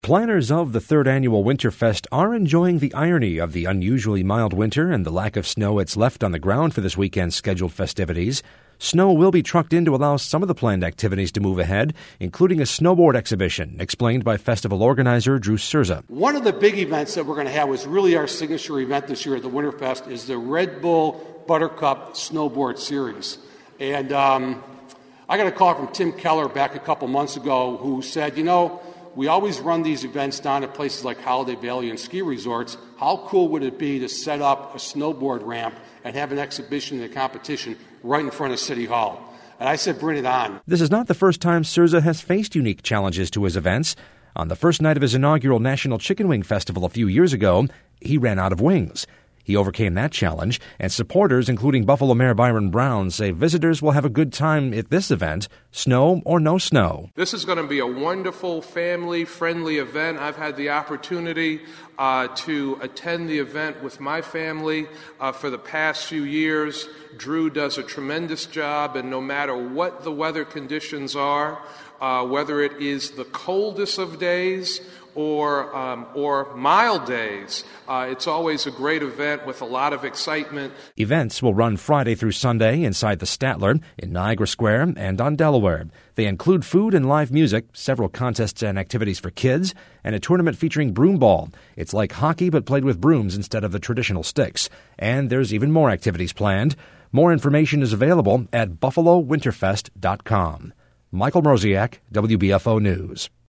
Planners of the third annual Winterfest are enjoying the irony of the unusually mild winter and the lack of snow it's left on the ground for this weekend's scheduled festivities. Snow will be trucked in to allow some of the planned activities to move ahead, including a snowboard exhibition, explained by festival organizer Drew Surza. One of the big events that we're going to have was really our signature event this year at the Winterfest is the Red Bull Buttercup Snowboard Series. And I got a call from Tim Keller back a couple months ago who said, we always run these events down at places like Holiday Valley and ski resorts. How cool would it be to set up a snowboard ramp and have an exhibition and a competition right in front of City Hall? And I said, bring it on. This is not the first time Surza has faced unique challenges to his events. On the first night of his inaugural National Chicken Wing Festival a few years ago, he ran out of wings. He overcame that challenge, and supporters, including Buffalo Mayor Byron Brown, say visitors will have a good time at this event, snow or no snow. This is going to be a wonderful, family-friendly event. I've had the opportunity to attend the event with my family for the past few years. Drew does a tremendous job, and no matter what the weather conditions are, whether it is the coldest of days or mild days, it's always a great event with a lot of excitement. Events will run Friday through Sunday inside the Statler, in Niagara Square, and on Delaware. They include food and live music, several contests and activities for kids, and a tournament featuring broom ball. It's like hockey but played with brooms instead of the traditional sticks. And there's even more activities planned. More information is available at buffalowinterfest.com. Michael Mroziak, WBFO News.